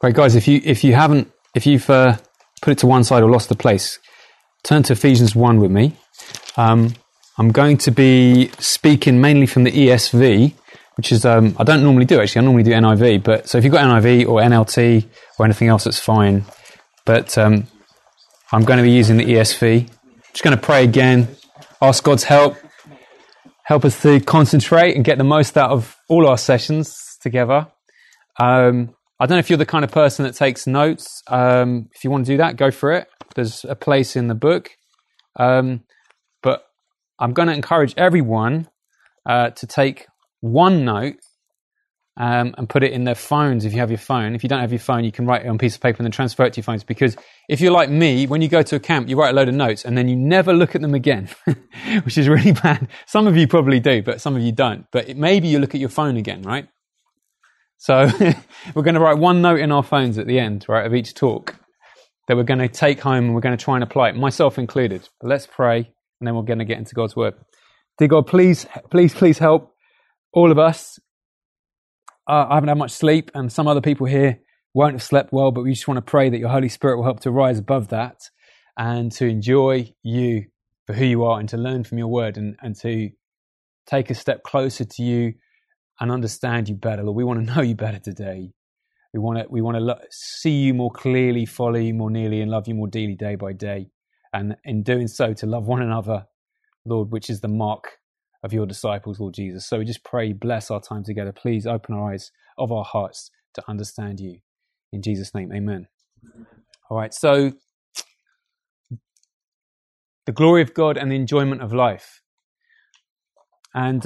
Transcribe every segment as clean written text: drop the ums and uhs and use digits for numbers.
Great, guys. If you've put it to one side or lost the place, turn to Ephesians 1 with me. I'm going to be speaking mainly from the ESV, which is I don't normally do actually. I normally do NIV, but so if you've got NIV or NLT or anything else, that's fine. But I'm going to be using the ESV. Just going to pray again, ask God's help us to concentrate and get the most out of all our sessions together. I don't know if you're the kind of person that takes notes. If you want to do that, go for it. There's a place in the book. But I'm going to encourage everyone to take one note and put it in their phones if you have your phone. If you don't have your phone, you can write it on a piece of paper and then transfer it to your phones. Because if you're like me, when you go to a camp, you write a load of notes and then you never look at them again, which is really bad. Some of you probably do, but some of you don't. But maybe you look at your phone again, right? So we're going to write one note in our phones at the end, right, of each talk that we're going to take home and we're going to try and apply it, myself included. But let's pray and then we're going to get into God's word. Dear God, please help all of us. I haven't had much sleep and some other people here won't have slept well, but we just want to pray that your Holy Spirit will help to rise above that and to enjoy you for who you are and to learn from your word and to take a step closer to you and understand you better. Lord, we want to know you better today. We want to see you more clearly, follow you more nearly, and love you more dearly day by day. And in doing so, to love one another, Lord, which is the mark of your disciples, Lord Jesus. So we just pray, bless our time together. Please open our eyes of our hearts to understand you. In Jesus' name, amen. All right, so the glory of God and the enjoyment of life. And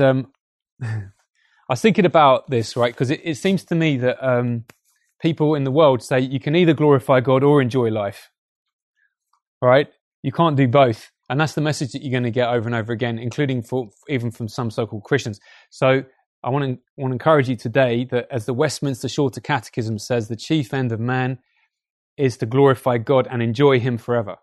I was thinking about this, right, because it seems to me that people in the world say you can either glorify God or enjoy life, right? You can't do both. And that's the message that you're going to get over and over again, including even from some so-called Christians. So I want to encourage you today that as the Westminster Shorter Catechism says, the chief end of man is to glorify God and enjoy him forever.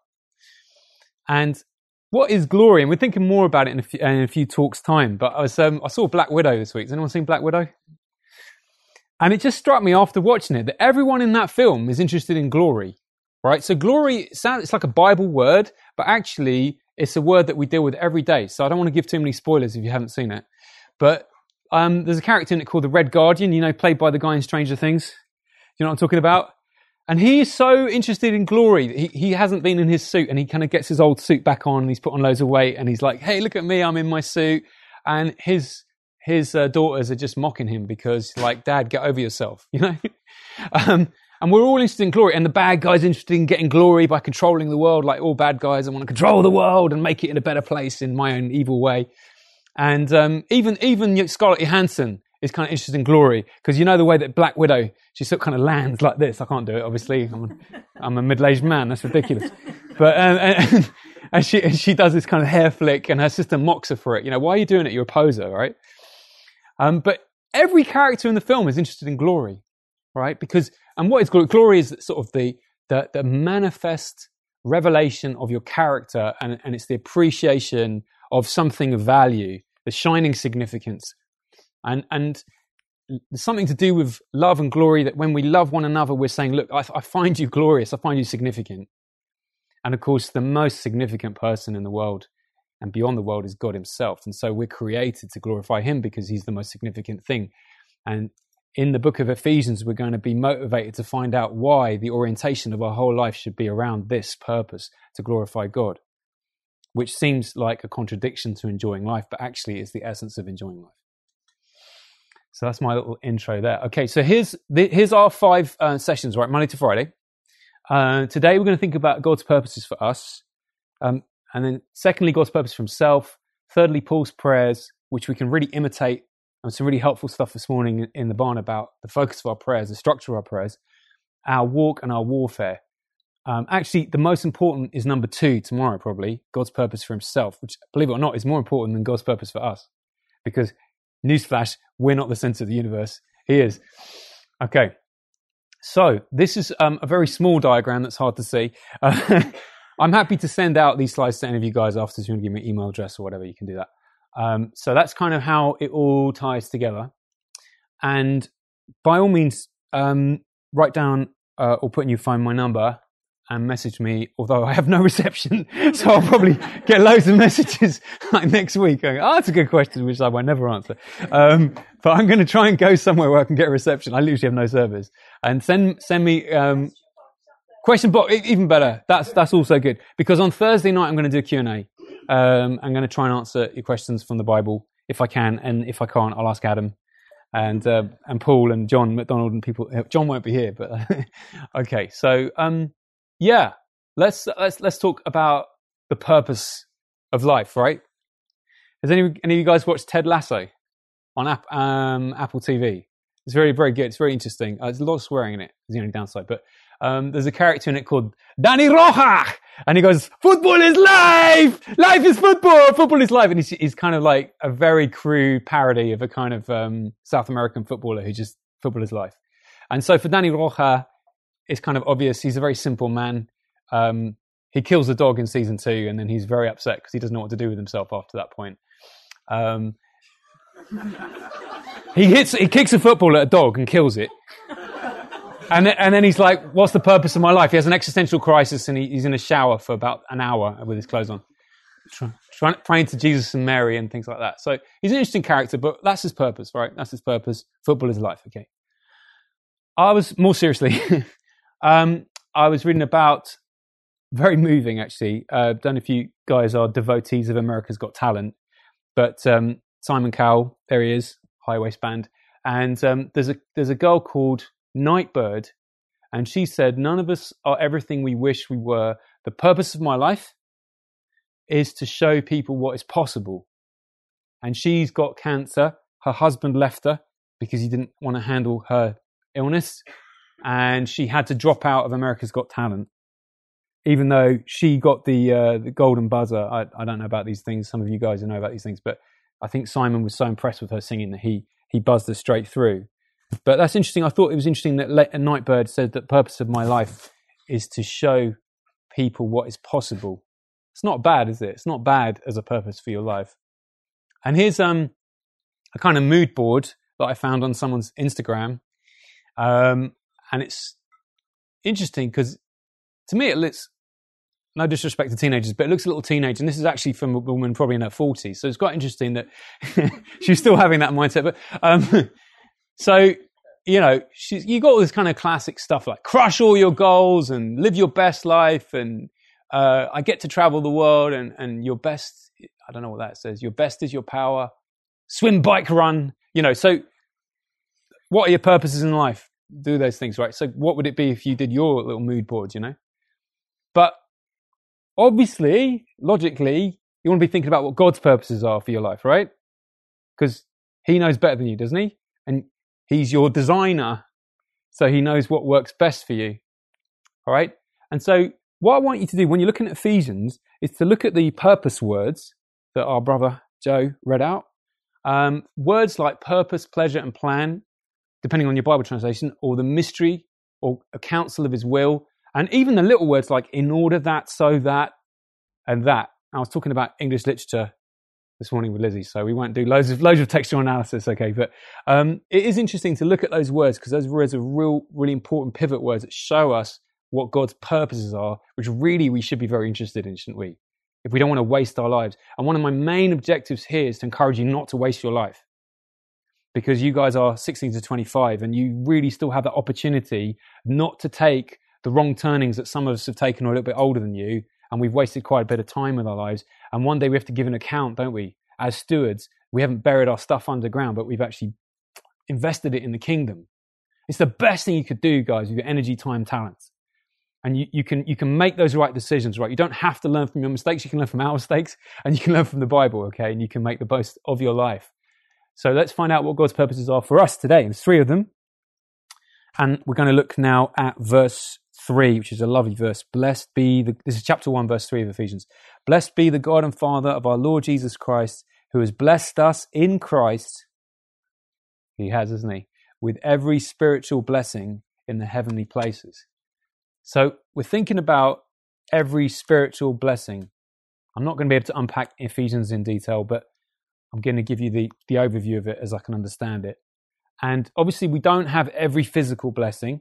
And what is glory? And we're thinking more about it in a few talks' time. But I saw Black Widow this week. Has anyone seen Black Widow? And it just struck me after watching it that everyone in that film is interested in glory, right? So glory it's like a Bible word, but actually it's a word that we deal with every day. So I don't want to give too many spoilers if you haven't seen it. But there's a character in it called the Red Guardian, played by the guy in Stranger Things. Do you know what I'm talking about? And he's so interested in glory. He hasn't been in his suit and he kind of gets his old suit back on and he's put on loads of weight and he's like, hey, look at me, I'm in my suit. And his daughters are just mocking him because like, Dad, get over yourself, And we're all interested in glory. And the bad guy's interested in getting glory by controlling the world. Like all bad guys, I want to control the world and make it in a better place in my own evil way. And even Scarlett Johansson is kind of interested in glory because the way that Black Widow, she sort of kind of lands like this. I can't do it, obviously. I'm a middle-aged man. That's ridiculous. But and she does this kind of hair flick, and her sister mocks her for it. Why are you doing it? You're a poser, right? But every character in the film is interested in glory, right? And what is glory? Glory is sort of the manifest revelation of your character, and it's the appreciation of something of value, the shining significance. And there's something to do with love and glory that when we love one another, we're saying, look, I find you glorious. I find you significant. And of course, the most significant person in the world and beyond the world is God himself. And so we're created to glorify him because he's the most significant thing. And in the book of Ephesians, we're going to be motivated to find out why the orientation of our whole life should be around this purpose, to glorify God, which seems like a contradiction to enjoying life, but actually is the essence of enjoying life. So that's my little intro there. Okay, so here's our 5 sessions, right, Monday to Friday. Today we're going to think about God's purposes for us. And then secondly, God's purpose for himself. Thirdly, Paul's prayers, which we can really imitate. And some really helpful stuff this morning in the barn about the focus of our prayers, the structure of our prayers, our walk and our warfare. Actually, the most important is number 2 tomorrow, probably, God's purpose for himself, which, believe it or not, is more important than God's purpose for us. Because, newsflash, we're not the center of the universe. He is. Okay. So this is a very small diagram that's hard to see. I'm happy to send out these slides to any of you guys after. If you want to give me an email address or whatever, you can do that. So that's kind of how it all ties together. And by all means, write down or put in your phone my number and message me, although I have no reception, so I'll probably get loads of messages like next week going, oh, that's a good question, which I will never answer. But I'm going to try and go somewhere where I can get a reception. I literally have no service. And send me question box, even better. That's also good. Because on Thursday night, I'm going to do a Q&A. I'm going to try and answer your questions from the Bible if I can, and if I can't, I'll ask Adam and Paul and John McDonald and people. John won't be here, but okay. So yeah, let's talk about the purpose of life, right? Has any of you guys watched Ted Lasso on Apple TV? It's very, very good. It's very interesting. There's a lot of swearing in it. It's the only downside, but there's a character in it called Danny Roja, and he goes, "Football is life. Life is football. Football is life." And he's kind of like a very crude parody of a kind of South American footballer who just football is life. And so for Danny Roja, it's kind of obvious. He's a very simple man. He kills a dog in season 2, and then he's very upset because he doesn't know what to do with himself after that point. He kicks a football at a dog and kills it. And then he's like, what's the purpose of my life? He has an existential crisis, and he's in a shower for about an hour with his clothes on, praying to Jesus and Mary and things like that. So he's an interesting character, but that's his purpose, right? That's his purpose. Football is life, okay. I was, more seriously, I was reading about, very moving actually, don't know if you guys are devotees of America's Got Talent, but Simon Cowell, there he is, high waistband, and there's a girl called Nightbird, and she said, none of us are everything we wish we were. The purpose of my life is to show people what is possible. And she's got cancer. Her husband left her because he didn't want to handle her illness, and she had to drop out of America's Got Talent, even though she got the golden buzzer. I don't know about these things. Some of you guys know about these things, but I think Simon was so impressed with her singing that he buzzed her straight through. But that's interesting. I thought it was interesting that Nightbird said that the purpose of my life is to show people what is possible. It's not bad, is it? It's not bad as a purpose for your life. And here's a kind of mood board that I found on someone's Instagram. And it's interesting because to me it looks, no disrespect to teenagers, but it looks a little teenage. And this is actually from a woman probably in her 40s. So it's quite interesting that she's still having that mindset. But so, you know, you got all this kind of classic stuff like crush all your goals and live your best life. And I get to travel the world and your best, I don't know what that says. Your best is your power. Swim, bike, run. You know, so what are your purposes in life? Do those things, right? So what would it be if you did your little mood board, you know? But obviously, logically, you want to be thinking about what God's purposes are for your life, right? Because he knows better than you, doesn't he? And he's your designer, so he knows what works best for you. All right? And so what I want you to do when you're looking at Ephesians is to look at the purpose words that our brother Joe read out. Words like purpose, pleasure, and plan, depending on your Bible translation, or the mystery, or a counsel of his will, and even the little words like in order that, so that, and that. I was talking about English literature this morning with Lizzie, so we won't do loads of textual analysis, okay? But it is interesting to look at those words because those words are really important pivot words that show us what God's purposes are, which really we should be very interested in, shouldn't we? If we don't want to waste our lives. And one of my main objectives here is to encourage you not to waste your life, because you guys are 16 to 25 and you really still have that opportunity not to take the wrong turnings that some of us have taken, or a little bit older than you, and we've wasted quite a bit of time with our lives. And one day we have to give an account, don't we? As stewards, we haven't buried our stuff underground, but we've actually invested it in the kingdom. It's the best thing you could do, guys, with your energy, time, talents. And you can make those right decisions, right? You don't have to learn from your mistakes. You can learn from our mistakes, and you can learn from the Bible, okay? And you can make the most of your life. So let's find out what God's purposes are for us today. There's 3 of them. And we're going to look now at verse 3, which is a lovely verse. This is chapter 1, verse 3 of Ephesians. Blessed be the God and Father of our Lord Jesus Christ, who has blessed us in Christ. He has, hasn't he? With every spiritual blessing in the heavenly places. So we're thinking about every spiritual blessing. I'm not going to be able to unpack Ephesians in detail, but I'm going to give you the overview of it as I can understand it. And obviously we don't have every physical blessing.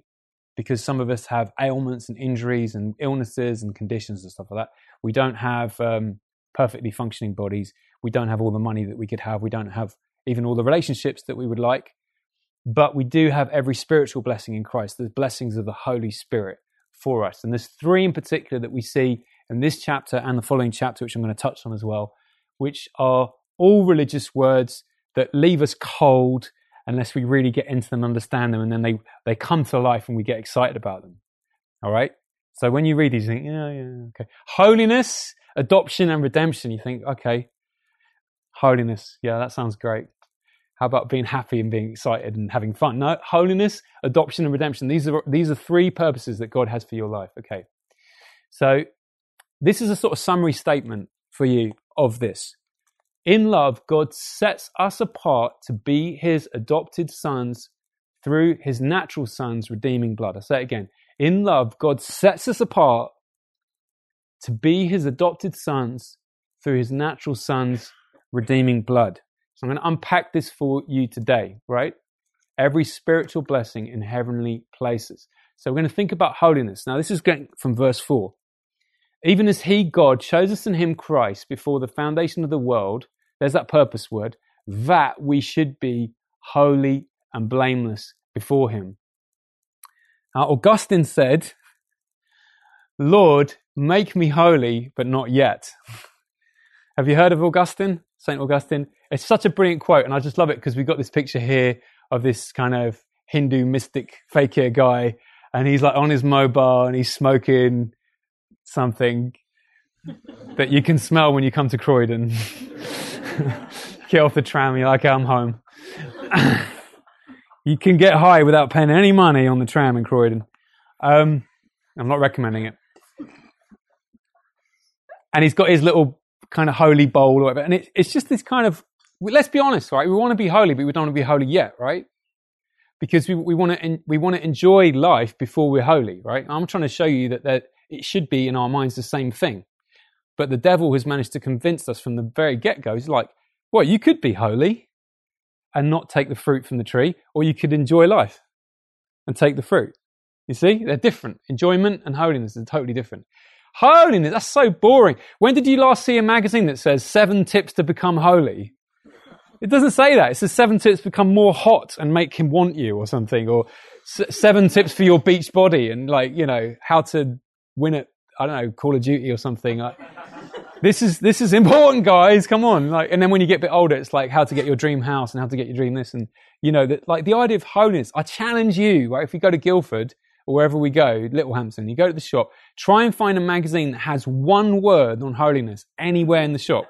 because some of us have ailments and injuries and illnesses and conditions and stuff like that. We don't have perfectly functioning bodies. We don't have all the money that we could have. We don't have even all the relationships that we would like. But we do have every spiritual blessing in Christ, the blessings of the Holy Spirit for us. And there's three in particular that we see in this chapter and the following chapter, which I'm going to touch on as well, which are all religious words that leave us cold unless we really get into them, understand them, and then they come to life and we get excited about them. All right? So when you read these, you think, yeah, okay. Holiness, adoption, and redemption. You think, okay, holiness, yeah, that sounds great. How about being happy and being excited and having fun? No, holiness, adoption, and redemption. These are three purposes that God has for your life. Okay. So this is a sort of summary statement for you of this. In love, God sets us apart to be his adopted sons through his natural son's redeeming blood. I say it again. In love, God sets us apart to be his adopted sons through his natural son's redeeming blood. So I'm going to unpack this for you today, right? Every spiritual blessing in heavenly places. So we're going to think about holiness. Now, this is going from verse 4. Even as he, God, chose us in him, Christ, before the foundation of the world, there's that purpose word, that we should be holy and blameless before him. Now, Augustine said, Lord, make me holy, but not yet. Have you heard of Augustine? St. Augustine? It's such a brilliant quote, and I just love it because we've got this picture here of this kind of Hindu mystic fakir guy, and he's like on his mobile and he's smoking something that you can smell when you come to Croydon. Get off the tram, you're like, I'm home. You can get high without paying any money on the tram in Croydon. I'm not recommending it. And he's got his little kind of holy bowl or whatever. And it's just this kind of, let's be honest, right? We want to be holy, but we don't want to be holy yet, right? Because we want to enjoy life before we're holy, right? I'm trying to show you that it should be in our minds the same thing. But the devil has managed to convince us from the very get-go. He's like, well, you could be holy and not take the fruit from the tree, or you could enjoy life and take the fruit. You see, they're different. Enjoyment and holiness are totally different. Holiness, that's so boring. When did you last see a magazine that says 7 tips to become holy? It doesn't say that. It says 7 tips to become more hot and make him want you or something, or 7 tips for your beach body and how to win at, I don't know, Call of Duty or something. Like, this is important, guys. Come on. And then when you get a bit older, it's like how to get your dream house and how to get your dream this. And, the idea of holiness, I challenge you, right? If we go to Guildford or wherever we go, Littlehampton, you go to the shop, try and find a magazine that has one word on holiness anywhere in the shop.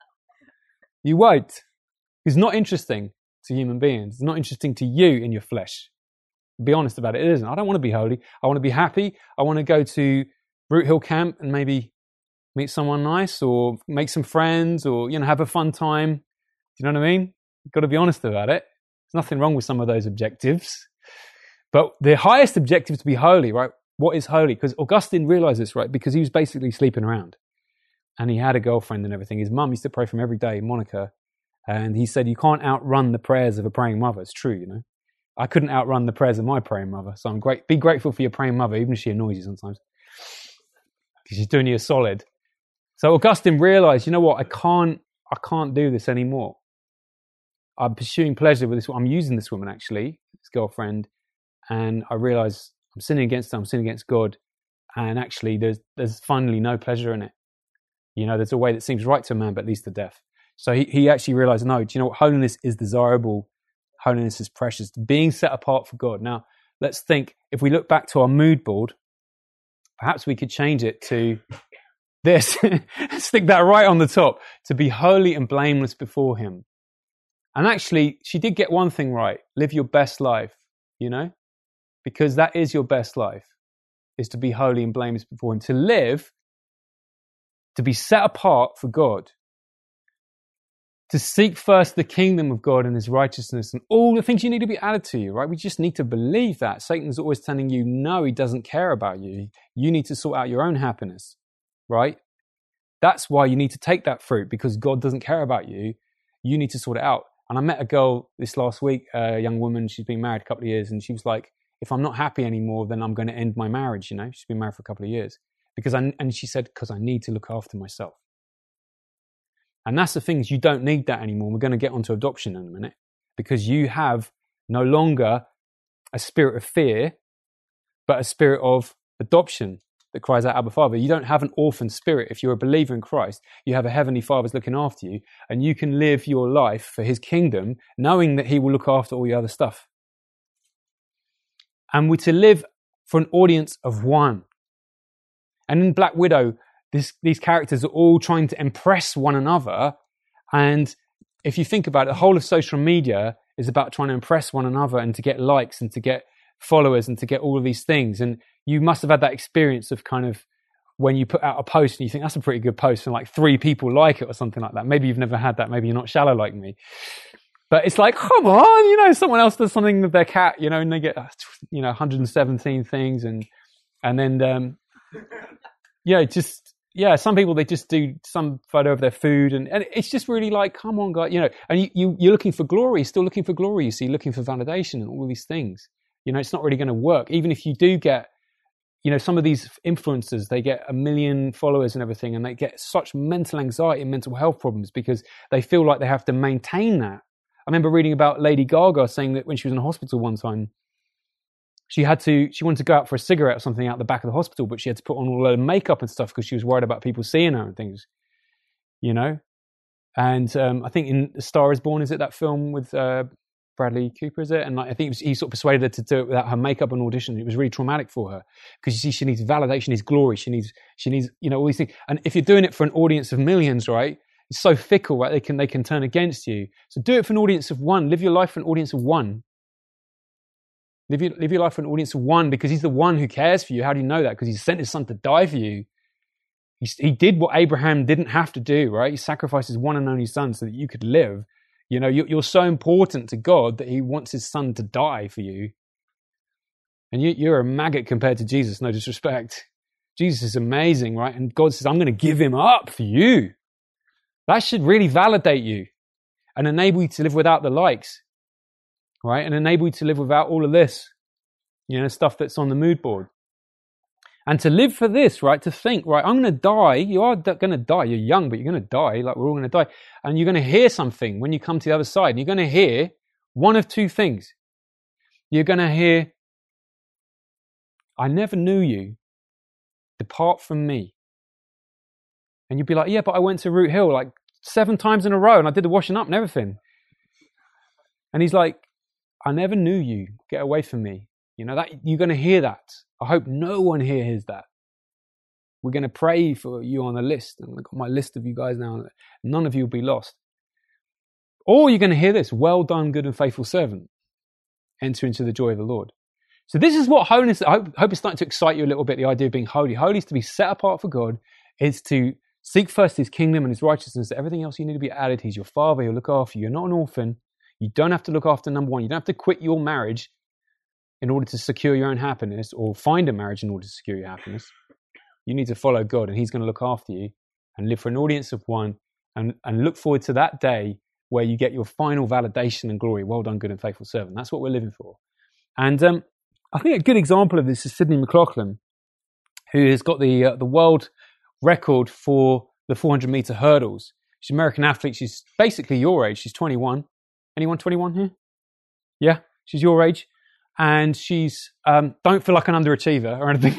You won't. It's not interesting to human beings. It's not interesting to you in your flesh. Be honest about it. It isn't. I don't want to be holy. I want to be happy. I want to go to Root Hill Camp and maybe meet someone nice or make some friends or, have a fun time. Do you know what I mean? You've got to be honest about it. There's nothing wrong with some of those objectives. But the highest objective is to be holy, right? What is holy? Because Augustine realized this, right? Because he was basically sleeping around. And he had a girlfriend and everything. His mum used to pray for him every day, Monica. And he said, you can't outrun the prayers of a praying mother. It's true, I couldn't outrun the prayers of my praying mother. So be grateful for your praying mother, even if she annoys you sometimes. Because she's doing you a solid. So Augustine realized, you know what? I can't do this anymore. I'm pursuing pleasure with this. I'm using this woman, actually, this girlfriend. And I realize I'm sinning against her. I'm sinning against God. And actually, there's finally no pleasure in it. There's a way that seems right to a man, but leads to death. So he actually realized, no, do you know what? Holiness is desirable. Holiness is precious. Being set apart for God. Now, let's think, if we look back to our mood board, perhaps we could change it to this. Stick that right on the top. To be holy and blameless before him. And actually, she did get one thing right. Live your best life, because that is your best life, is to be holy and blameless before him. To live, to be set apart for God. To seek first the kingdom of God and his righteousness and all the things you need to be added to you, right? We just need to believe that. Satan's always telling you, no, he doesn't care about you. You need to sort out your own happiness, right? That's why you need to take that fruit, because God doesn't care about you. You need to sort it out. And I met a girl this last week, a young woman, she's been married a couple of years, and she was like, if I'm not happy anymore, then I'm going to end my marriage. She's been married for a couple of years and she said, because I need to look after myself. And that's the thing, is you don't need that anymore. We're going to get onto adoption in a minute, because you have no longer a spirit of fear, but a spirit of adoption that cries out, Abba, Father. You don't have an orphan spirit. If you're a believer in Christ, you have a heavenly Father's looking after you, and you can live your life for his kingdom, knowing that he will look after all your other stuff. And we're to live for an audience of one. And in Black Widow, these characters are all trying to impress one another. And if you think about it, the whole of social media is about trying to impress one another and to get likes and to get followers and to get all of these things. And you must have had that experience of kind of when you put out a post and you think that's a pretty good post and like 3 people like it or something like that. Maybe you've never had that. Maybe you're not shallow like me. But it's like, come on, someone else does something with their cat, and they get, 117 things. And then, some people, they just do some photo of their food. And it's just really like, come on, guys, and you're looking for glory, still looking for glory. You see, looking for validation and all these things. It's not really going to work. Even if you do get, some of these influencers, they get 1 million followers and everything, and they get such mental anxiety and mental health problems because they feel like they have to maintain that. I remember reading about Lady Gaga saying that when she was in a hospital one time, she wanted to go out for a cigarette or something out the back of the hospital, but she had to put on all her makeup and stuff because she was worried about people seeing her and things, And I think in A Star Is Born, is it that film with Bradley Cooper, is it? And I think he sort of persuaded her to do it without her makeup and audition. It was really traumatic for her because, you see, she needs validation, she needs glory, she needs all these things. And if you're doing it for an audience of millions, right? It's so fickle, right? They can turn against you. So do it for an audience of one. Live your life for an audience of one. Live your life for an audience of one, because he's the one who cares for you. How do you know that? Because he sent his son to die for you. He did what Abraham didn't have to do, right? He sacrificed his one and only son so that you could live. You're so important to God that he wants his son to die for you. And you're a maggot compared to Jesus, no disrespect. Jesus is amazing, right? And God says, I'm going to give him up for you. That should really validate you and enable you to live without the likes, right? And enable you to live without all of this, stuff that's on the mood board. And to live for this, right? To think, right, I'm going to die. You are going to die. You're young, but you're going to die. Like, we're all going to die. And you're going to hear something when you come to the other side. And you're going to hear one of two things. You're going to hear, I never knew you. Depart from me. And you'd be like, yeah, but I went to Root Hill like 7 times in a row and I did the washing up and everything. And he's like, I never knew you. Get away from me. That you're going to hear that. I hope no one here hears that. We're going to pray for you on the list. And I've got my list of you guys now. None of you will be lost. Or you're going to hear this, well done, good and faithful servant. Enter into the joy of the Lord. So this is what holiness, I hope it's starting to excite you a little bit, the idea of being holy. Holy is to be set apart for God. It's to seek first his kingdom and his righteousness. Everything else you need to be added. He's your father. He'll look after you. You're not an orphan. You don't have to look after number one. You don't have to quit your marriage in order to secure your own happiness, or find a marriage in order to secure your happiness. You need to follow God, and he's going to look after you and live for an audience of one, and look forward to that day where you get your final validation and glory. Well done, good and faithful servant. That's what we're living for. And I think a good example of this is Sydney McLaughlin, who has got the world record for the 400-meter hurdles. She's an American athlete. She's basically your age. She's 21. Anyone 21 here? Yeah, she's your age. And she's, don't feel like an underachiever or anything.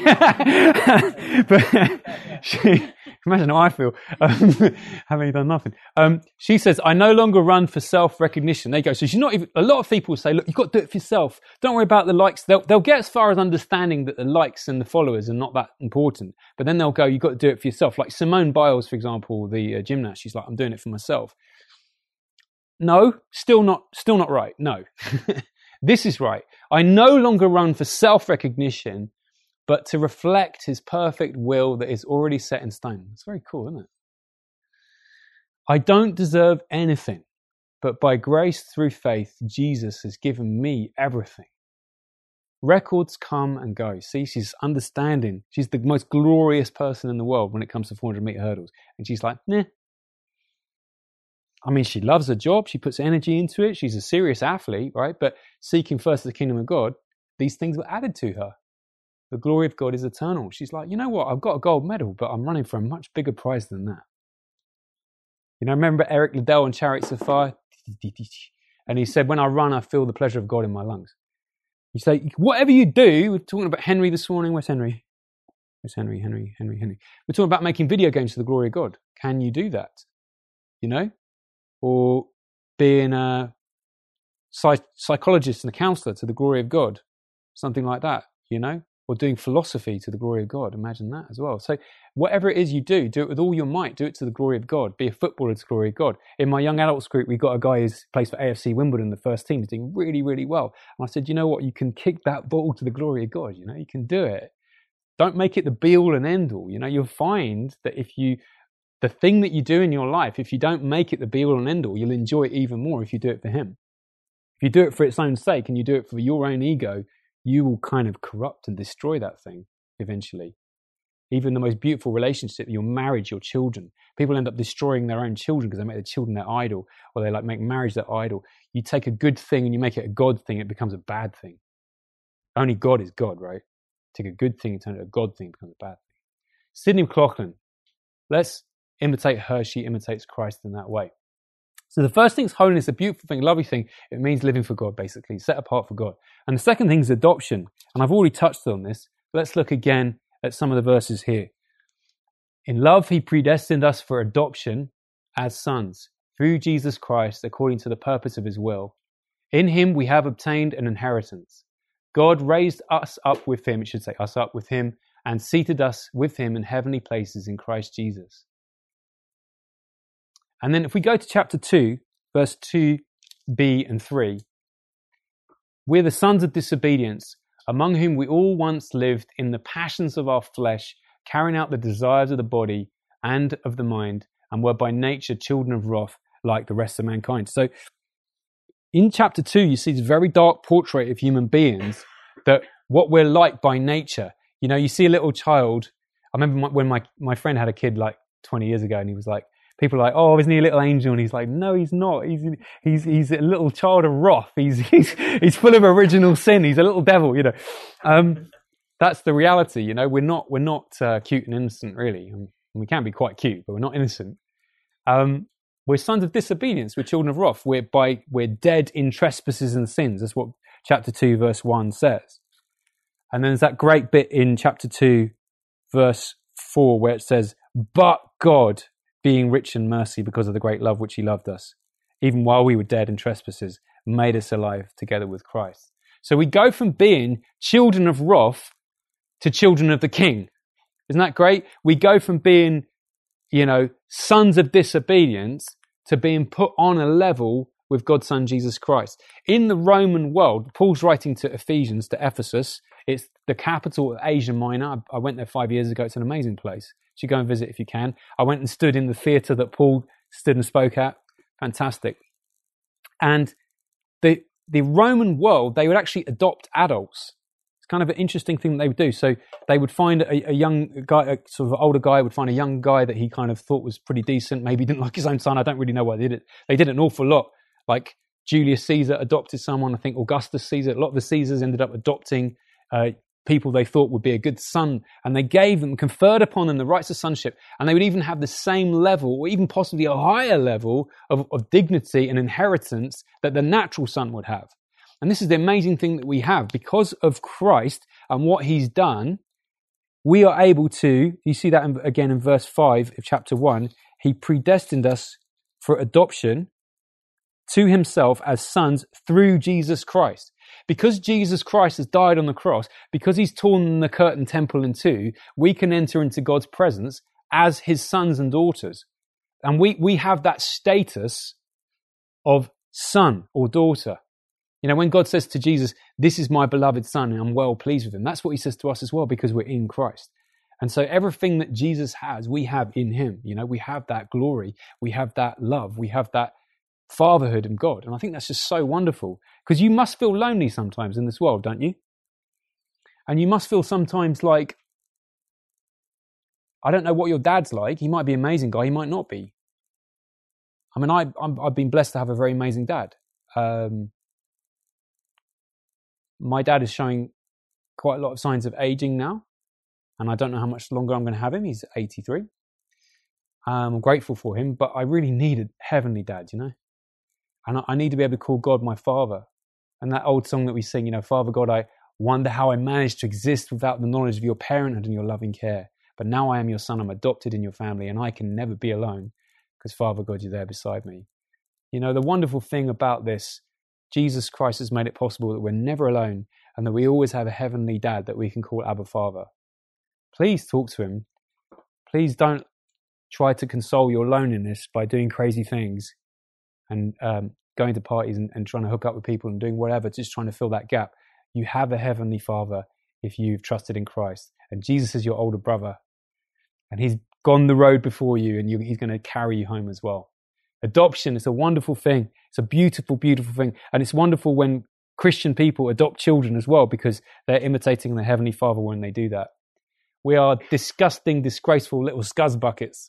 But imagine how I feel, having done nothing. She says, I no longer run for self-recognition. There you go. So she's not even, a lot of people say, look, you've got to do it for yourself. Don't worry about the likes. They'll get as far as understanding that the likes and the followers are not that important. But then they'll go, you've got to do it for yourself. Like Simone Biles, for example, the gymnast, she's like, I'm doing it for myself. No, still not right. No. This is right. I no longer run for self-recognition, but to reflect his perfect will that is already set in stone. It's very cool, isn't it? I don't deserve anything, but by grace through faith, Jesus has given me everything. Records come and go. See, she's understanding. She's the most glorious person in the world when it comes to 400-meter hurdles. And she's like, nah. I mean, she loves her job. She puts energy into it. She's a serious athlete, right? But seeking first the kingdom of God, these things were added to her. The glory of God is eternal. She's like, you know what? I've got a gold medal, but I'm running for a much bigger prize than that. You know, remember Eric Liddell and Chariots of Fire? And he said, when I run, I feel the pleasure of God in my lungs. You say, whatever you do, we're talking about Henry this morning. Where's Henry? Where's Henry? We're talking about making video games for the glory of God. Can you do that? You know? Or being a psychologist and a counselor to the glory of God. Something like that, you know? Or doing philosophy to the glory of God. Imagine that as well. So whatever it is you do it with all your might. Do it to the glory of God. Be a footballer to the glory of God. In my young adults group, we got a guy who plays for AFC Wimbledon, the first team. He's doing really, really well. And I said, you know what? You can kick that ball to the glory of God. You know, you can do it. Don't make it the be all and end all. You know, you'll find that the thing that you do in your life, if you don't make it the be all and end all, you'll enjoy it even more if you do it for Him. If you do it for its own sake and you do it for your own ego, you will kind of corrupt and destroy that thing eventually. Even the most beautiful relationship, your marriage, your children. People end up destroying their own children because they make their children their idol, or they like make marriage their idol. You take a good thing and you make it a God thing, it becomes a bad thing. Only God is God, right? Take a good thing and turn it into a God thing, it becomes a bad thing. Sidney McLaughlin, let's imitate her. She imitates Christ in that way. So the first thing is holiness, a beautiful thing, a lovely thing. It means living for God, basically, set apart for God. And the second thing is adoption. And I've already touched on this. Let's look again at some of the verses here. In love, He predestined us for adoption as sons through Jesus Christ, according to the purpose of His will. In Him we have obtained an inheritance. God raised us up with Him, it should say us up with Him, and seated us with Him in heavenly places in Christ Jesus. And then if we go to chapter 2, verse 2b and 3, we're the sons of disobedience, among whom we all once lived in the passions of our flesh, carrying out the desires of the body and of the mind, and were by nature children of wrath like the rest of mankind. So in chapter 2, you see this very dark portrait of human beings, that what we're like by nature. You know, you see a little child. I remember when my friend had a kid like 20 years ago, and he was like, people are like, oh, isn't he a little angel? And he's like, no, he's not. He's a little child of wrath. He's full of original sin. He's a little devil, you know. That's the reality, you know. We're not cute and innocent, really. We can be quite cute, but we're not innocent. We're sons of disobedience. We're children of wrath. We're dead in trespasses and sins. That's what chapter 2, verse 1 says. And then there's that great bit in chapter 2, verse 4, where it says, but God, being rich in mercy because of the great love which He loved us, even while we were dead in trespasses, made us alive together with Christ. So we go from being children of wrath to children of the King. Isn't that great? We go from being, you know, sons of disobedience to being put on a level with God's Son, Jesus Christ. In the Roman world, Paul's writing to Ephesians, to Ephesus. It's the capital of Asia Minor. I went there 5 years ago. It's an amazing place. You should go and visit if you can. I went and stood in the theatre that Paul stood and spoke at. Fantastic. And the Roman world, they would actually adopt adults. It's kind of an interesting thing that they would do. So they would find a young guy, a sort of older guy would find a young guy that he kind of thought was pretty decent. Maybe he didn't like his own son. I don't really know why they did it. They did it an awful lot. Like Julius Caesar adopted someone. I think Augustus Caesar, a lot of the Caesars ended up adopting people they thought would be a good son, and they gave them, conferred upon them the rights of sonship, and they would even have the same level, or even possibly a higher level of dignity and inheritance that the natural son would have. And this is the amazing thing that we have. Because of Christ and what He's done, we are able to, you see that again in verse 5 of chapter 1, He predestined us for adoption to Himself as sons through Jesus Christ. Because Jesus Christ has died on the cross, because He's torn the curtain temple in two, we can enter into God's presence as His sons and daughters. And we have that status of son or daughter. You know, when God says to Jesus, this is my beloved son and I'm well pleased with Him, that's what He says to us as well, because we're in Christ. And so everything that Jesus has, we have in Him. You know, we have that glory, we have that love, we have that fatherhood in God. And I think that's just so wonderful, because you must feel lonely sometimes in this world, don't you? And you must feel sometimes like, I don't know what your dad's like. He might be an amazing guy, he might not be. I mean, I've been blessed to have a very amazing dad. My dad is showing quite a lot of signs of aging now, and I don't know how much longer I'm going to have him. He's 83. I'm grateful for him, but I really need a heavenly dad, you know? And I need to be able to call God my Father. And that old song that we sing, you know, Father God, I wonder how I managed to exist without the knowledge of your parenthood and your loving care. But now I am your son, I'm adopted in your family, and I can never be alone because Father God, you're there beside me. You know, the wonderful thing about this, Jesus Christ has made it possible that we're never alone and that we always have a heavenly dad that we can call Abba Father. Please talk to him. Please don't try to console your loneliness by doing crazy things and going to parties and trying to hook up with people and doing whatever, just trying to fill that gap. You have a heavenly Father if you've trusted in Christ. And Jesus is your older brother. And he's gone the road before you, and he's going to carry you home as well. Adoption is a wonderful thing. It's a beautiful, beautiful thing. And it's wonderful when Christian people adopt children as well, because they're imitating their Heavenly Father when they do that. We are disgusting, disgraceful little scuzz buckets.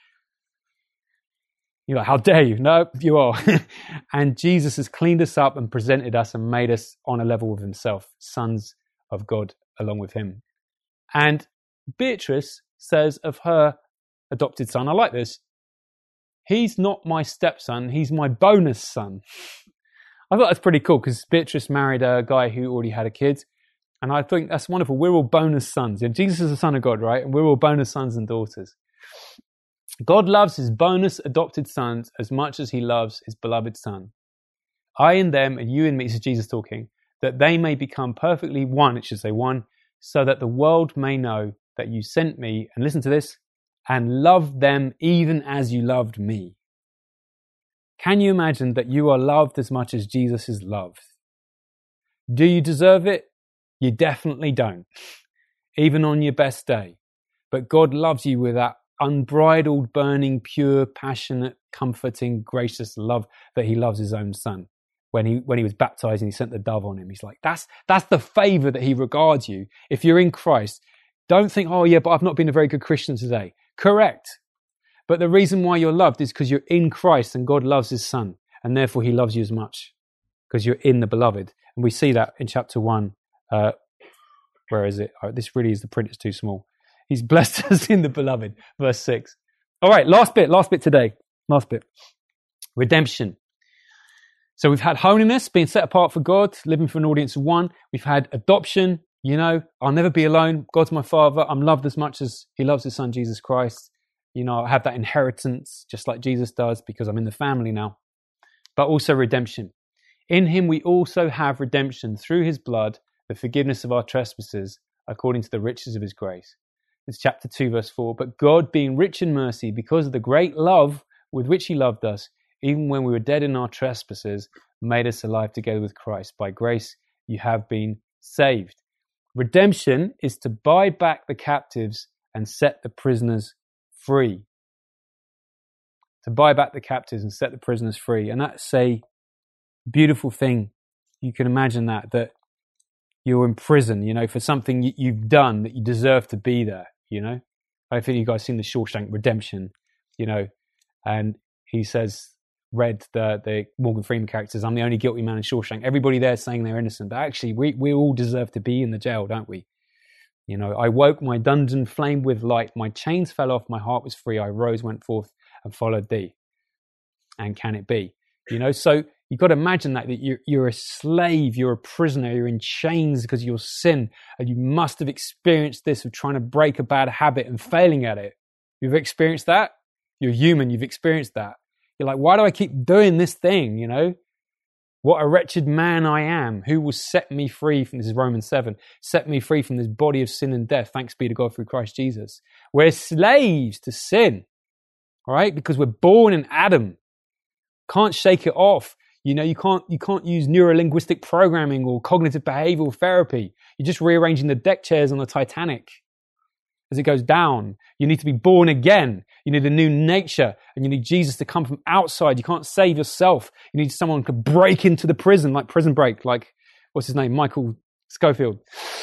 You're like, how dare you? No, you are. And Jesus has cleaned us up and presented us and made us on a level with himself, sons of God along with him. And Beatrice says of her adopted son, I like this, he's not my stepson, he's my bonus son. I thought that's pretty cool because Beatrice married a guy who already had a kid. And I think that's wonderful. We're all bonus sons. You know, Jesus is the Son of God, right? And we're all bonus sons and daughters. God loves his bonus adopted sons as much as he loves his beloved son. I and them, and you and me, this is Jesus talking, that they may become perfectly one, it should say one, so that the world may know that you sent me, and listen to this, and love them even as you loved me. Can you imagine that you are loved as much as Jesus is loved? Do you deserve it? You definitely don't, even on your best day. But God loves you with that unbridled, burning, pure, passionate, comforting, gracious love that he loves his own son. When he was baptized and he sent the dove on him, he's like, that's the favor that he regards you. If you're in Christ, don't think, oh yeah, but I've not been a very good Christian today. Correct. But the reason why you're loved is because you're in Christ and God loves his son. And therefore he loves you as much because you're in the beloved. And we see that in chapter 1. Where is it? Oh, this really is the print is too small. He's blessed us in the beloved. Verse 6. All right, last bit today. Last bit. Redemption. So we've had holiness, being set apart for God, living for an audience of one. We've had adoption. You know, I'll never be alone. God's my Father. I'm loved as much as he loves his son, Jesus Christ. You know, I have that inheritance just like Jesus does because I'm in the family now. But also redemption. In him we also have redemption through his blood, the forgiveness of our trespasses, according to the riches of his grace. It's chapter 2, verse 4. But God, being rich in mercy, because of the great love with which he loved us, even when we were dead in our trespasses, made us alive together with Christ. By grace you have been saved. Redemption is to buy back the captives and set the prisoners free. To buy back the captives and set the prisoners free. And that's a beautiful thing. You can imagine that you're in prison, you know, for something you've done that you deserve to be there, you know. I think you guys seen the Shawshank Redemption, you know, and he says, read the Morgan Freeman characters, I'm the only guilty man in Shawshank. Everybody there saying they're innocent, but actually we all deserve to be in the jail, don't we? You know, I woke, my dungeon flamed with light, my chains fell off, my heart was free, I rose, went forth and followed thee. And can it be? You know, so you've got to imagine that you're a slave, you're a prisoner, you're in chains because of your sin, and you must have experienced this of trying to break a bad habit and failing at it. You've experienced that? You're human, you've experienced that. You're like, why do I keep doing this thing, you know? What a wretched man I am. Who will set me free from, this is Romans 7, set me free from this body of sin and death. Thanks be to God through Christ Jesus. We're slaves to sin, all right? Because we're born in Adam. Can't shake it off. You know, you can't use neuro-linguistic programming or cognitive behavioral therapy. You're just rearranging the deck chairs on the Titanic as it goes down. You need to be born again. You need a new nature, and you need Jesus to come from outside. You can't save yourself. You need someone who can break into the prison, like Prison Break, like, what's his name? Michael Schofield.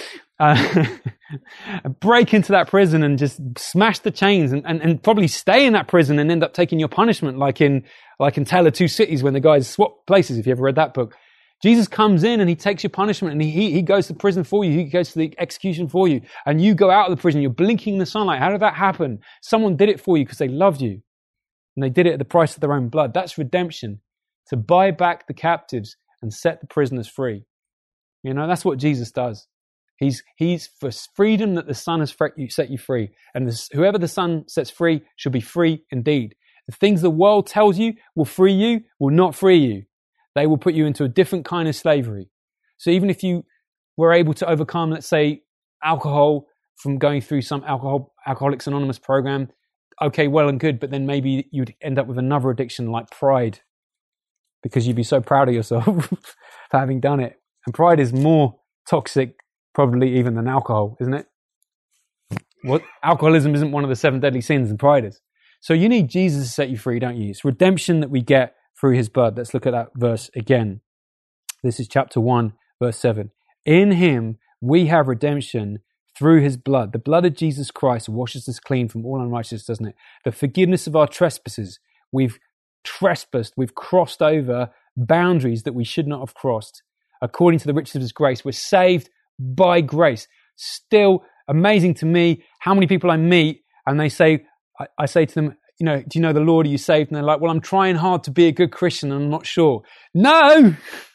Break into that prison and just smash the chains and probably stay in that prison and end up taking your punishment, like in Tale of Two Cities when the guys swap places, if you ever read that book. Jesus comes in and he takes your punishment, and he goes to prison for you. He goes to the execution for you, and you go out of the prison. You're blinking in the sunlight. How did that happen? Someone did it for you because they loved you, and they did it at the price of their own blood. That's redemption, to buy back the captives and set the prisoners free. You know, that's what Jesus does. He's for freedom that the Son has set you free. And whoever the Son sets free shall be free indeed. The things the world tells you will free you will not free you. They will put you into a different kind of slavery. So even if you were able to overcome, let's say, alcohol from going through some Alcoholics Anonymous program, okay, well and good, but then maybe you'd end up with another addiction like pride, because you'd be so proud of yourself for having done it. And pride is more toxic probably even than alcohol, isn't it? What? Alcoholism isn't one of the 7 deadly sins, and pride is. So you need Jesus to set you free, don't you? It's redemption that we get through his blood. Let's look at that verse again. This is chapter 1, verse 7. In him we have redemption through his blood. The blood of Jesus Christ washes us clean from all unrighteousness, doesn't it? The forgiveness of our trespasses. We've trespassed, we've crossed over boundaries that we should not have crossed. According to the riches of his grace, we're saved by grace. Still amazing to me how many people I meet and they say, I say to them, you know, do you know the Lord? Are you saved? And they're like, well, I'm trying hard to be a good Christian and I'm not sure. No!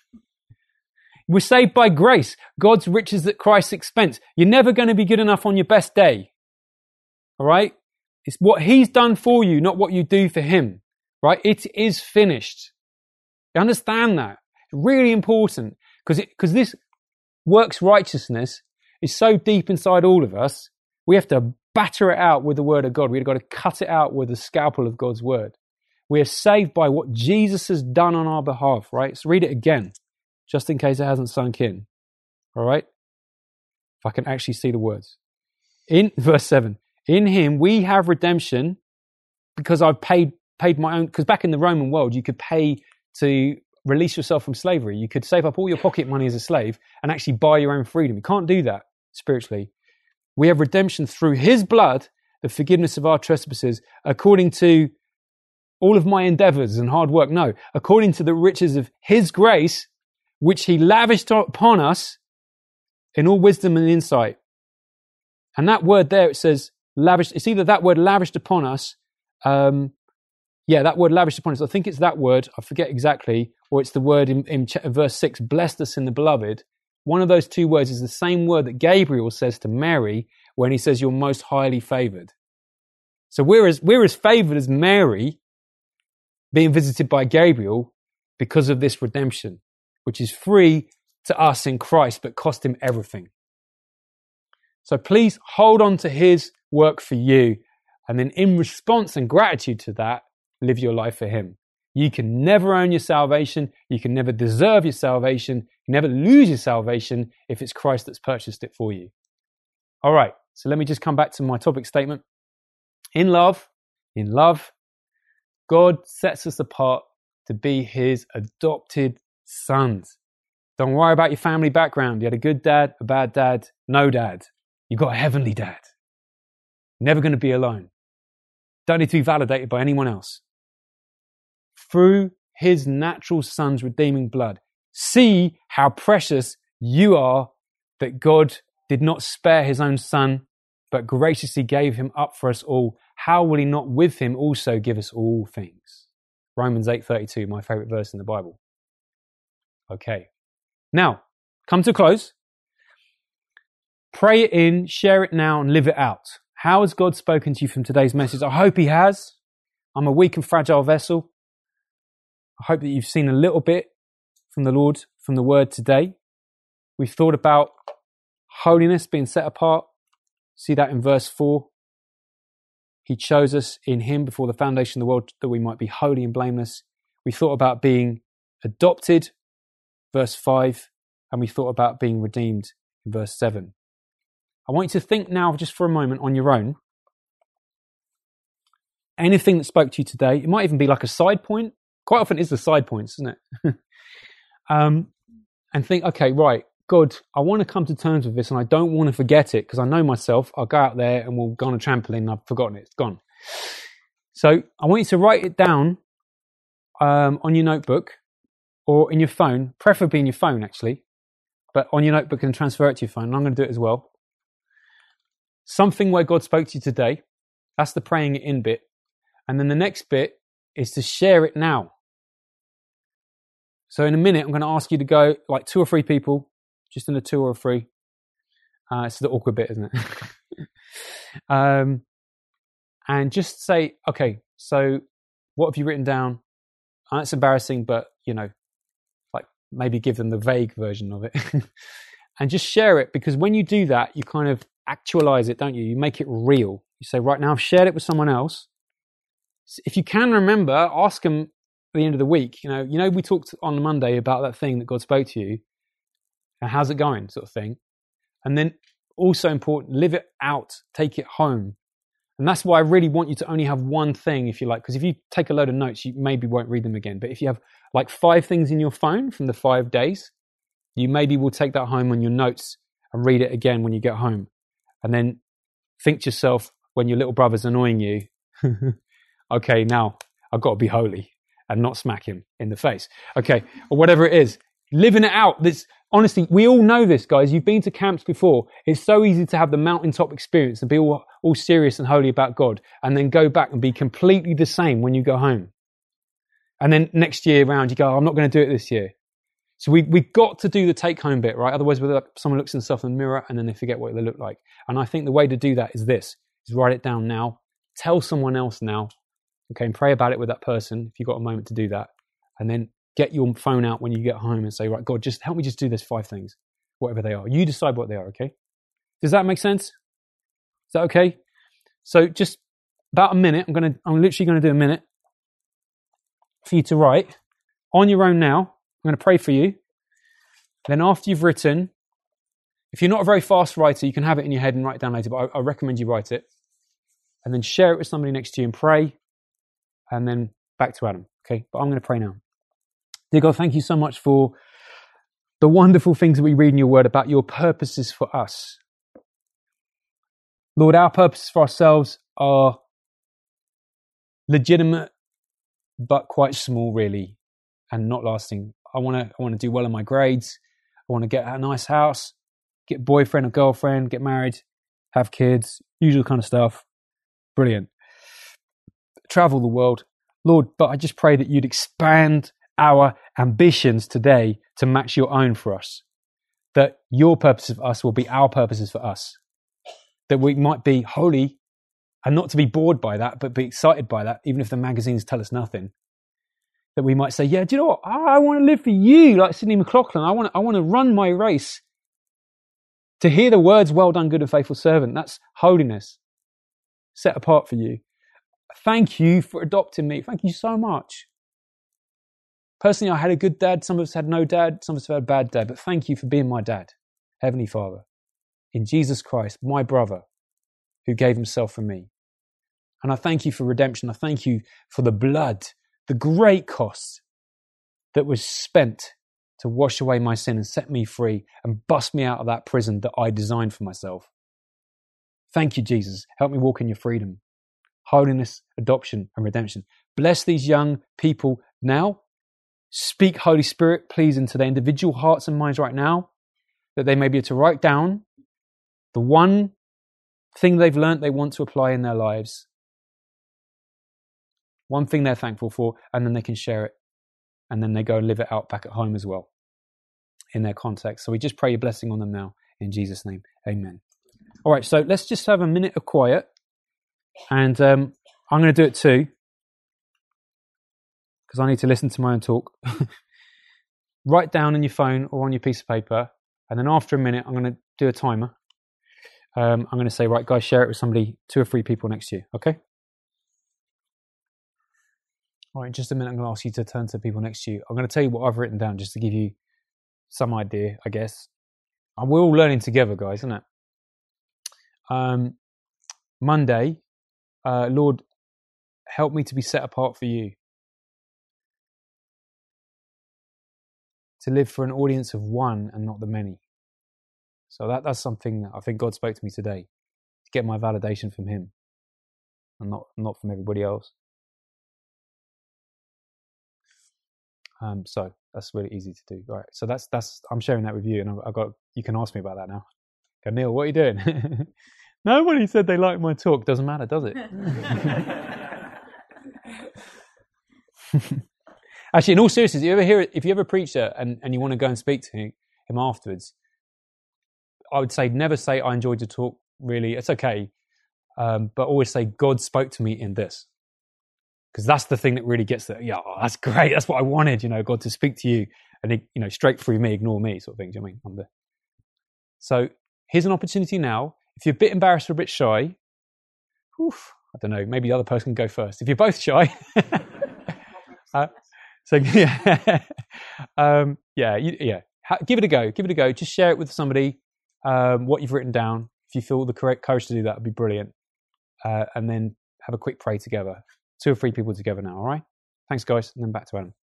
We're saved by grace. God's riches at Christ's expense. You're never going to be good enough on your best day. All right? It's what he's done for you, not what you do for him. Right? It is finished. You understand that? It's really important because this works righteousness is so deep inside all of us. We have to batter it out with the word of God. We've got to cut it out with the scalpel of God's word. We are saved by what Jesus has done on our behalf, right? So read it again, just in case it hasn't sunk in. All right? If I can actually see the words. In verse 7, in him we have redemption because I've paid my own, because back in the Roman world, you could pay to release yourself from slavery. You could save up all your pocket money as a slave and actually buy your own freedom. You can't do that spiritually. We have redemption through his blood, the forgiveness of our trespasses, according to all of my endeavors and hard work. No, according to the riches of his grace, which he lavished upon us in all wisdom and insight. And that word there, it says lavished. It's either that word lavished upon us. That word lavished upon us. I think it's that word. I forget exactly. Or it's the word in verse 6, blessed us in the beloved. One of those two words is the same word that Gabriel says to Mary when he says, you're most highly favored. So we're as favored as Mary being visited by Gabriel because of this redemption, which is free to us in Christ, but cost him everything. So please hold on to his work for you. And then in response and gratitude to that, live your life for him. You can never earn your salvation. You can never deserve your salvation. You never lose your salvation if it's Christ that's purchased it for you. All right. So let me just come back to my topic statement. In love, God sets us apart to be his adopted sons. Don't worry about your family background. You had a good dad, a bad dad, no dad. You got a heavenly dad. Never going to be alone. Don't need to be validated by anyone else. Through his natural son's redeeming blood. See how precious you are that God did not spare his own son, but graciously gave him up for us all. How will he not with him also give us all things? Romans 8:32, my favorite verse in the Bible. Okay. Now, come to a close. Pray it in, share it now, and live it out. How has God spoken to you from today's message? I hope he has. I'm a weak and fragile vessel. I hope that you've seen a little bit from the Lord, from the word today. We've thought about holiness being set apart. See that in verse 4. He chose us in him before the foundation of the world that we might be holy and blameless. We thought about being adopted, verse 5, and we thought about being redeemed in verse 7. I want you to think now just for a moment on your own. Anything that spoke to you today, it might even be like a side point. Quite often it's the side points, isn't it? And think, okay, right, God, I want to come to terms with this and I don't want to forget it because I know myself. I'll go out there and we'll go on a trampoline and I've forgotten it. It's gone. So I want you to write it down on your notebook or in your phone, preferably in your phone actually, but on your notebook and transfer it to your phone. And I'm going to do it as well. Something where God spoke to you today. That's the praying it in bit. And then the next bit is to share it now. So in a minute, I'm going to ask you to go like 2 or 3 people, just in a 2 or a 3. It's the awkward bit, isn't it? And just say, okay, so what have you written down? It's embarrassing, but, like maybe give them the vague version of it. And just share it, because when you do that, you kind of actualize it, don't you? You make it real. You say, right now, I've shared it with someone else. If you can remember, ask them at the end of the week. We talked on Monday about that thing that God spoke to you, and how's it going, sort of thing. And then also important, live it out, take it home. And that's why I really want you to only have one thing, if you like, because if you take a load of notes, you maybe won't read them again. But if you have like 5 things in your phone from the 5 days, you maybe will take that home on your notes and read it again when you get home. And then think to yourself, when your little brother's annoying you, okay, now I've got to be holy and not smack him in the face. Okay, or whatever it is. Living it out. Honestly, we all know this, guys. You've been to camps before. It's so easy to have the mountaintop experience and be all serious and holy about God, and then go back and be completely the same when you go home. And then next year round, you go, I'm not going to do it this year. So we've got to do the take-home bit, right? Otherwise, someone looks themselves in the mirror and then they forget what they look like. And I think the way to do that is write it down now. Tell someone else now. Okay, and pray about it with that person if you've got a moment to do that. And then get your phone out when you get home and say, right, God, just help me just do this 5 things, whatever they are. You decide what they are, okay? Does that make sense? Is that okay? So just about a minute, I'm literally going to do a minute for you to write on your own now. I'm going to pray for you. Then after you've written, if you're not a very fast writer, you can have it in your head and write it down later, but I recommend you write it. And then share it with somebody next to you and pray. And then back to Adam, okay? But I'm going to pray now. Dear God, thank you so much for the wonderful things that we read in your word about your purposes for us. Lord, our purposes for ourselves are legitimate, but quite small, really, and not lasting. I want to do well in my grades. I want to get a nice house, get a boyfriend or girlfriend, get married, have kids, usual kind of stuff. Brilliant. Travel the world. Lord, but I just pray that you'd expand our ambitions today to match your own for us. That your purposes for us will be our purposes for us. That we might be holy, and not to be bored by that, but be excited by that, even if the magazines tell us nothing. That we might say, yeah, do you know what? I want to live for you, like Sidney McLaughlin. I want to run my race. To hear the words, well done, good and faithful servant, that's holiness. Set apart for you. Thank you for adopting me. Thank you so much. Personally, I had a good dad. Some of us had no dad. Some of us had a bad dad. But thank you for being my dad, Heavenly Father, in Jesus Christ, my brother, who gave himself for me. And I thank you for redemption. I thank you for the blood, the great cost that was spent to wash away my sin and set me free and bust me out of that prison that I designed for myself. Thank you, Jesus. Help me walk in your freedom, holiness, adoption, and redemption. Bless these young people now. Speak, Holy Spirit, please, into their individual hearts and minds right now, that they may be able to write down the one thing they've learned they want to apply in their lives, one thing they're thankful for, and then they can share it. And then they go and live it out back at home as well in their context. So we just pray your blessing on them now in Jesus' name. Amen. All right, so let's just have a minute of quiet. And I'm going to do it too, because I need to listen to my own talk. Write down on your phone or on your piece of paper. And then after a minute, I'm going to do a timer. I'm going to say, right, guys, share it with somebody, 2 or 3 people next to you. Okay? All right, in just a minute, I'm going to ask you to turn to people next to you. I'm going to tell you what I've written down just to give you some idea, I guess. And we're all learning together, guys, isn't it? Monday, Lord, help me to be set apart for you. To live for an audience of one and not the many. So that's something that I think God spoke to me today. To get my validation from him and not from everybody else. So that's really easy to do. Right. So that's I'm sharing that with you, and I got you can ask me about that now. Go, Neil, what are you doing? Nobody said they liked my talk. Doesn't matter, does it? Actually, in all seriousness, if you ever preach it and you want to go and speak to him afterwards, I would say never say I enjoyed your talk. Really, it's okay, but always say God spoke to me in this, because that's the thing that really gets that. Yeah, oh, that's great. That's what I wanted. God to speak to you, and straight through me, ignore me, sort of thing. Do you know what I mean? So here's an opportunity now. If you're a bit embarrassed or a bit shy, I don't know. Maybe the other person can go first. If you're both shy, so yeah, give it a go. Give it a go. Just share it with somebody. What you've written down. If you feel the correct courage to do that, would be brilliant. And then have a quick pray together. 2 or 3 people together now. All right. Thanks, guys. And then back to Adam.